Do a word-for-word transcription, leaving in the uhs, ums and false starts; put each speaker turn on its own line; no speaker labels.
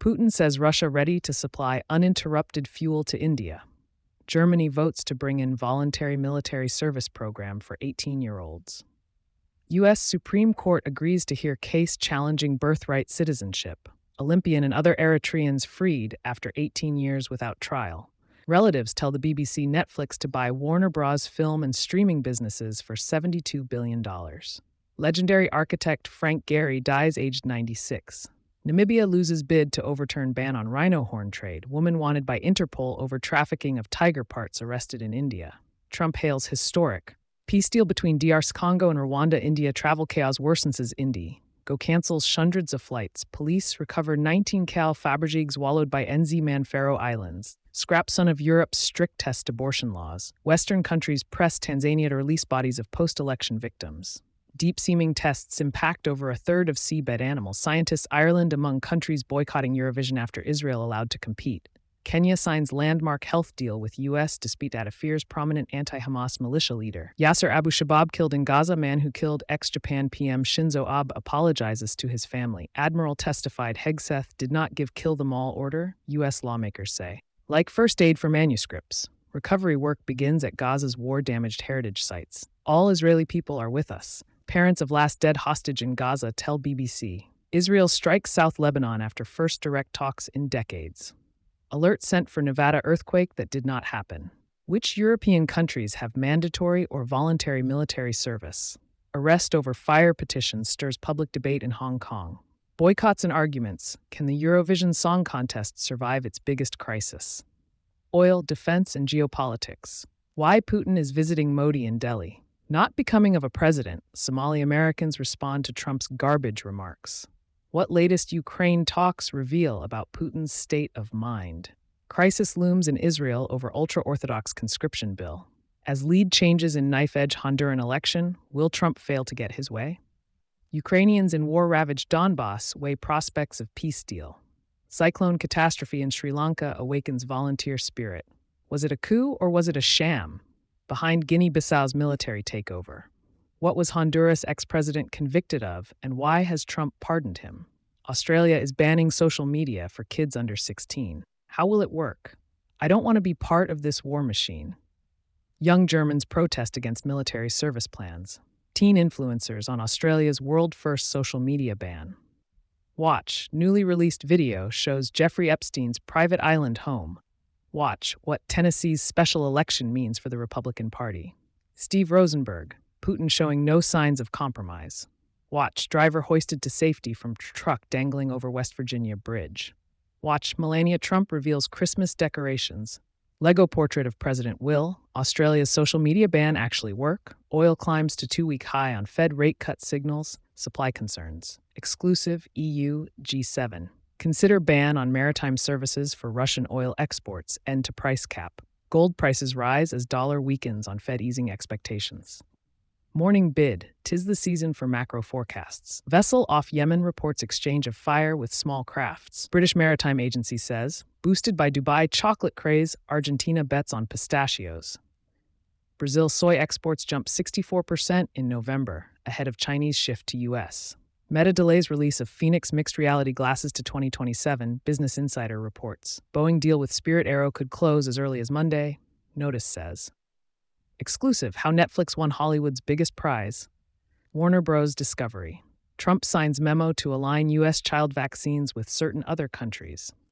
Putin says Russia ready to supply uninterrupted fuel to India. Germany votes to bring in voluntary military service program for eighteen-year-olds. U S Supreme Court agrees to hear case challenging birthright citizenship. Olympian and other Eritreans freed after eighteen years without trial. Relatives tell the B B C Netflix to buy Warner Bros. Film and streaming businesses for seventy-two billion dollars. Legendary architect Frank Gehry dies aged ninety-six. Namibia loses bid to overturn ban on rhino horn trade. Woman wanted by Interpol over trafficking of tiger parts arrested in India. Trump hails historic. Peace deal between D R Congo and Rwanda. India travel chaos worsens as Indy. Go cancels hundreds of flights. Police recover nineteen Cal Fabergé swallowed by N Z man Faroe Islands. Scrap son of Europe's strict test abortion laws. Western countries press Tanzania to release bodies of post-election victims. Deep-seeming tests impact over a third of seabed animals. Scientists Ireland among countries boycotting Eurovision after Israel allowed to compete. Kenya signs landmark health deal with U S despite data fears. Prominent anti-Hamas militia leader Yasser Abu Shabab killed in Gaza. Man who killed ex-Japan P M Shinzo Abe apologizes to his family. Admiral testified Hegseth did not give kill them all order, U S lawmakers say. Like first aid for manuscripts, recovery work begins at Gaza's war-damaged heritage sites. All Israeli people are with us. Parents of last dead hostage in Gaza tell B B C. Israel strikes South Lebanon after first direct talks in decades. Alert sent for Nevada earthquake that did not happen. Which European countries have mandatory or voluntary military service? Arrest over fire petitions stirs public debate in Hong Kong. Boycotts and arguments. Can the Eurovision Song Contest survive its biggest crisis? Oil, defense, and geopolitics. Why Putin is visiting Modi in Delhi. Not becoming of a president, Somali Americans respond to Trump's garbage remarks. What latest Ukraine talks reveal about Putin's state of mind? Crisis looms in Israel over ultra-Orthodox conscription bill. As lead changes in knife-edge Honduran election, will Trump fail to get his way? Ukrainians in war-ravaged Donbass weigh prospects of peace deal. Cyclone catastrophe in Sri Lanka awakens volunteer spirit. Was it a coup or was it a sham? Behind Guinea-Bissau's military takeover. What was Honduras ex-president convicted of, and why has Trump pardoned him? Australia is banning social media for kids under sixteen. How will it work? I don't want to be part of this war machine. Young Germans protest against military service plans. Teen influencers on Australia's world-first social media ban. Watch, newly released video shows Jeffrey Epstein's private island home. Watch what Tennessee's special election means for the Republican Party. Steve Rosenberg, Putin showing no signs of compromise. Watch driver hoisted to safety from truck dangling over West Virginia bridge. Watch Melania Trump reveals Christmas decorations. Lego portrait of President Will. Australia's social media ban actually work. Oil climbs to two-week high on Fed rate cut signals. Supply concerns. Exclusive E U G seven. Consider ban on maritime services for Russian oil exports. End to price cap. Gold prices rise as dollar weakens on Fed easing expectations. Morning bid. Tis the season for macro forecasts. Vessel off Yemen reports exchange of fire with small crafts. British Maritime Agency says, boosted by Dubai chocolate craze, Argentina bets on pistachios. Brazil soy exports jump sixty-four percent in November, ahead of Chinese shift to U S. Meta delays release of Phoenix mixed reality glasses to twenty twenty-seven, Business Insider reports. Boeing deal with Spirit Aero could close as early as Monday, Notice says. Exclusive, how Netflix won Hollywood's biggest prize. Warner Bros. Discovery. Trump signs memo to align U S child vaccines with certain other countries.